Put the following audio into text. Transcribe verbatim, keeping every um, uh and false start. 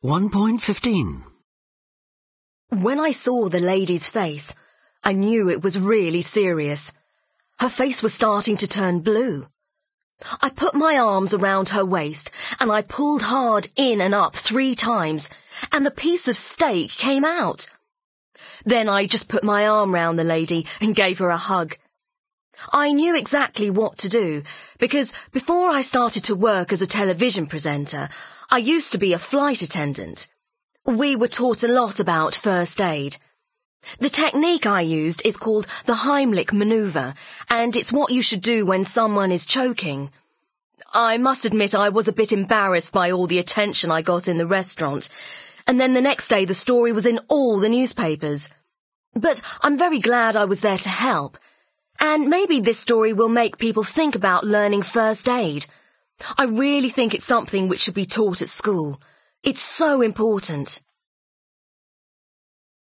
one point fifteen. When I saw the lady's face, I knew it was really serious. Her face was starting to turn blue. I put my arms around her waist and I pulled hard in and up three times, and the piece of steak came out. Then I just put my arm round the lady and gave her a hug. I knew exactly what to do, because before I started to work as a television presenter, I used to be a flight attendant. We were taught a lot about first aid. The technique I used is called the Heimlich manoeuvre, and it's what you should do when someone is choking. I must admit I was a bit embarrassed by all the attention I got in the restaurant, and then the next day the story was in all the newspapers. But I'm very glad I was there to help, and maybe this story will make people think about learning first aid. I really think it's something which should be taught at school. It's so important.